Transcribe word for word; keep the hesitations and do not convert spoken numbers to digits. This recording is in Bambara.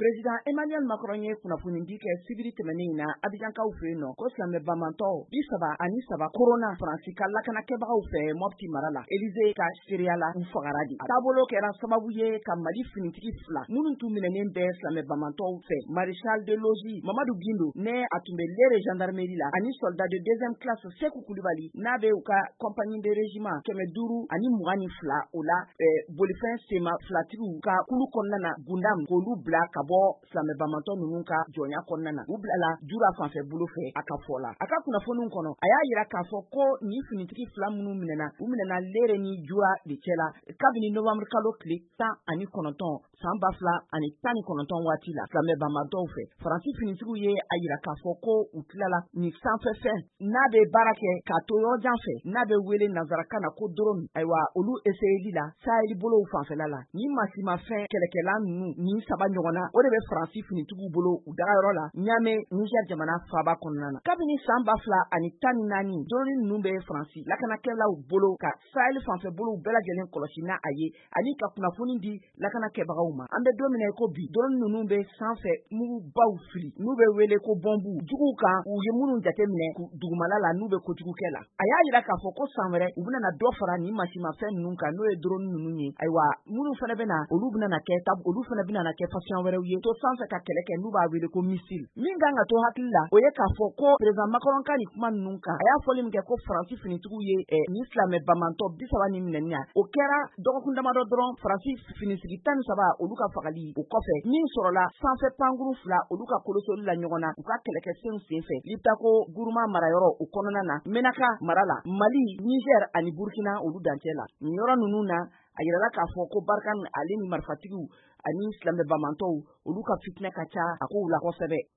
Président Emmanuel Macron ye kunnafoni di kɛ sibiri tɛmɛnen na Abidjankaw fɛ yen nɔ ko silamɛ bamatɔ bi saba ani saba korona Faransi ka lakanakɛbagaw fɛ Mopti mara la Élysée ka seereya la u fagara de. A taabolo kɛra sababu ye ka Mali finitigi fila minnu tun minɛnen bɛ silamɛ bamatɔw fɛ Maréchal de logis Mamadou Guindo ne a tun bɛ l'aire gendarmerie la ani soldat de deuxième classe Sekou Kulibali n'a bɛ u ka compagnie de régiment kɛmɛ duuru ani mugan ni fila o la bolifɛn sema filatigiw ka kulu kɔnɔna na gundam k'olu bila ka bɔ silamɛ bamatɔ ninnu ka jɔnya kɔnɔna na u bilala jura fanfɛ bolo fɛ a ka fɔ la. A ka kunnafoniw kɔnɔ a y'a yira k'a fɔ ko ni finitigi fila minnu minɛna u minɛna l'aire ni jura de cɛla kabini novembre kalo tile tan ani kɔnɔntɔn san ba fila ani tan ni kɔnɔntɔn waati la silamɛ bamatɔw fɛ. Faransi finitigiw ye a yira k'a fɔ ko u tilala ni sanfɛfɛn n'a bɛ baara kɛ k'a to yɔrɔjan fɛ n'a bɛ wele nanzarakan na ko drone ayiwa olu essayeli la Sahel bolow fanfɛla la ni masimafɛn kɛlɛkɛlan ninnu ni saba ɲɔgɔnna o de bɛ Faransi finitigiw bolo u dagayɔrɔ la Niamey Niger jamana faaba kɔnɔna na. Kabini san ba fila ani tan ni naani drone ninnu bɛ Faransi lakanakɛlaw bolo ka Sahel fanfɛ bolow bɛɛ lajɛlen kɔlɔsi n'a a ye ani ka kunnafoni di lakanakɛbagaw ma. An bɛ don min na ko bi drone ninnu bɛ sanfɛ mugubaw fili n'u bɛ wele ko bɔnbu juguw kan u ye minnu jateminɛ dugumala la n'u bɛ kojugukɛ la. A y'a yira k'a fɔ ko san wɛrɛ u bɛna dɔ fara ni masimafɛn ninnu kan n'o ye drone ninnu ye ayiwa minnu fana bɛna olu bɛna kɛ tab olu fana bɛna kɛ fasiyɔn wɛrɛw ye to sanfɛ ka kɛlɛ kɛ n'u b'a wele ko missile. Min kan ka to hakili la o ye k'a fɔ ko président Macron ka ni kuma ninnu kan a y'a fɔli min kɛ ko Faransi finitigiw ye ni silamɛ bamatɔ bi saba ni minɛni o kɛra dɔgɔkun damadɔ dɔrɔn Faransi finisigi tan ni saba olu ka fagali o kɔfɛ min sɔrɔla sanfɛ pankuru fila olu ka kolosoli la ɲɔgɔn na u ka kɛlɛkɛsenw senfɛ Liptako Guruma marayɔrɔ o kɔnɔna na Menaka mara la Mali Niger ani Burkina olu dancɛ la. Nin yɔrɔ ninnu na a yirala k'a fɔ ko Barkhane ale ni marifatigiw ani silamɛ bamatɔw olu ka fitinɛ ka ca a kow la kosɛbɛ.